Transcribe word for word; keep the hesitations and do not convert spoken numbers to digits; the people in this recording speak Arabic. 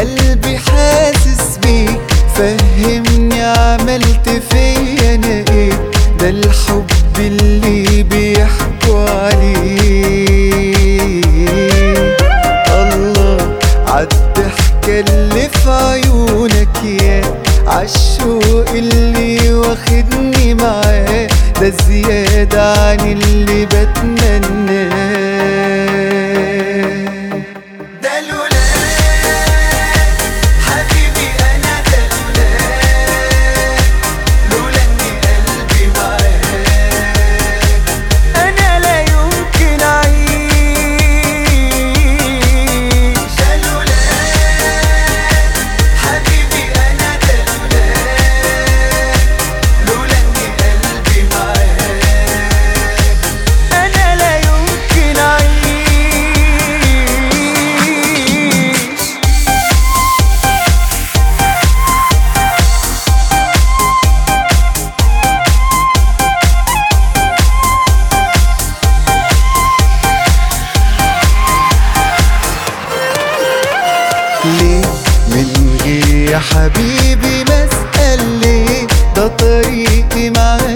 قلبي حاسس بيك، فهمني عملت فيا انا ايه؟ ده الحب اللي بيحكوا عليه. الله عالضحكة اللي في عيونك، يا عالشوق اللي واخدني معاه، ده زيادة عن اللي بتمناه. ده لولاك حبيبي أنا، ده لولاك، لولا إن قلبي معاك أنا لا يمكن أعيش. ده لولاك حبيبي أنا، ده لولاك، لولا إن قلبي معاك أنا لا يمكن أعيش. ليه من غير يا حبيبي ما اسأل ليه؟ ده طريقي معاك